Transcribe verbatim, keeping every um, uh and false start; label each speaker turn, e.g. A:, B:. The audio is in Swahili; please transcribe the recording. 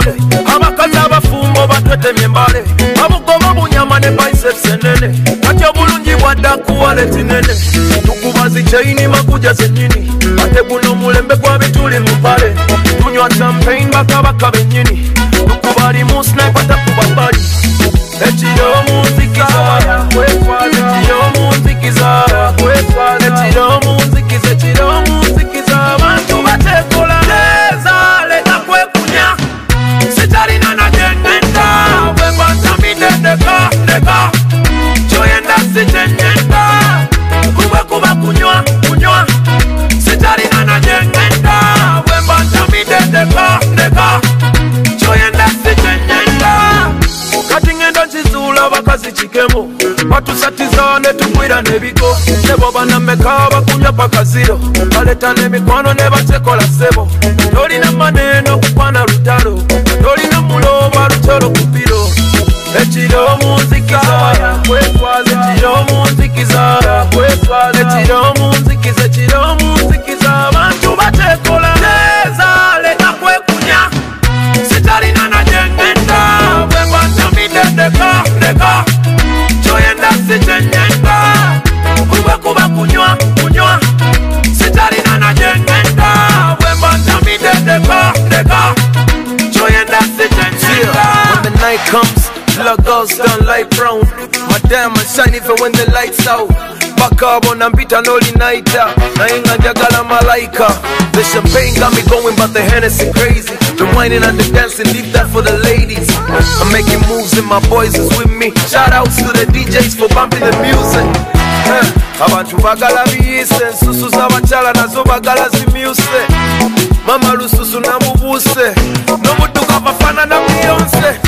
A: bawule abakazi abafumbo batwetemye embale abugoma bunyama ne biceps enene kati obulungi bwadda kuwaleti nene tukubazi chaini makuja zenyini ate guno mulembe gwa bituli mupale tunywa champagne bakabaka benyini tukubali mu sniper takubabali ekiro munzikiza ekiro munzikiza ekiro munzikiza ekiro munzikiza abantu batekola leza leta kwekunya sitalina najengenda bwembantamidendeka ndeka kyoyenda sitenyenda kubwe kuba kunywa kunywa sitalina najengenda bwembantamidendeka ndeka kyoyenda sitenyenda kati ngendo nzizula bakazi kikemo batusatiza ne tugwira nebiko nebo banameka bakunya pakaziro baleta nemikwano ne batekola sebo tolina maneno kukwana lutalo tolina muloba lutalo kupiro ekiro munzikiza ekiro munzikiza ekiro munzikiza ekiro munzikiza abantu batekola leza leta kwekunya sitalina najengenda bwembantamidendeka ndeka kyoyenda sitenyenda kuba kuba kunywa kunywa sitalina najengenda bwembantamidendeka ndeka kyoyenda sitenyenda. When the night comes, the girls done light brown. My diamond shine even when the lights out. Bakabona mbita noli naita nainga njagala malaika. The champagne got me going but the Hennessy crazy. The whining and the dancing, leave that for the ladies. I'm making moves and my boys is with me. Shout outs to the D Js for bumping the music. Abantu bagala biyise nsusu z'abachala nazo bagala zimyuse. Mama lususu namubuse nomuduka bafana na Beyonce.